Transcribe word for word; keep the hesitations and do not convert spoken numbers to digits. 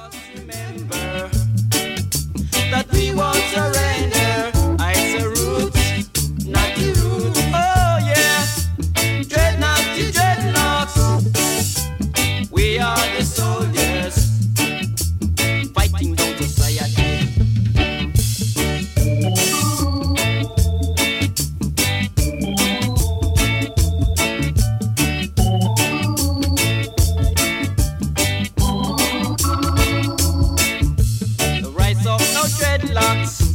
Remember that we won't surrender. It's the roots, not the roots. Oh yeah, dreadnoughts, the dreadnoughts. We are the soldiers fighting down society. The rise of no dreadlocks.